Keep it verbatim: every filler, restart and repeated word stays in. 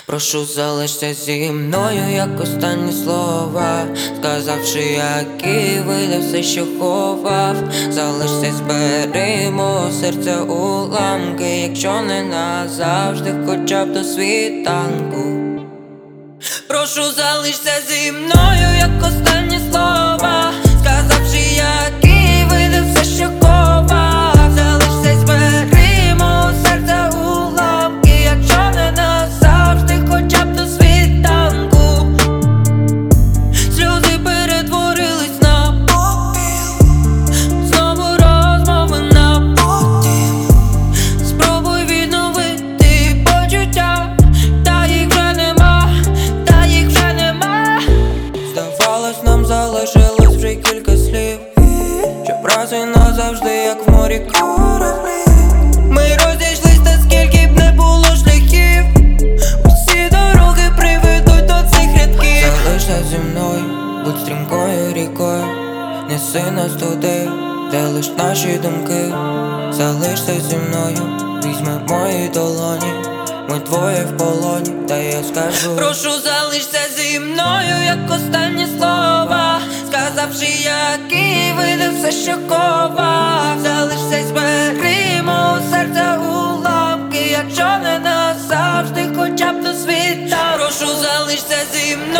Прошу, залишся зі мною, як останні слова, сказавши, які видав все, що ховав. Залишся, збери мого серця уламки, якщо не назавжди, хоча б до світанку. Прошу, залишся зі мною, як останні слова, сказавши, які видав все, що ховав. Залишся, збери мого серця уламки, якщо не назавжди, хоча б до світанку. Сльози перетворились на попіл, знову розмови на потім. Спробуй відновити почуття, та їх вже нема, та їх вже нема. Здавалось, нам залишилось вже кілька слів, щоб раз і назавжди, як в морі кораблі. Ми розійшлись, та скільки б не було шляхів, усі дороги приведуть до цих рядків. Залишся зі мною, будь стрімкою рікою, неси нас туди, де лиш наші думки. Залишся зі мною, візьми мої долоні, ми двоє в полоні, та я скажу: прошу, залишся зі мною, як останні слова, сказавши, які видав все, що ховав. Залишся, збери мого серця уламки, якщо не назавжди, хоча б до світа. Прошу, залишся зі мною.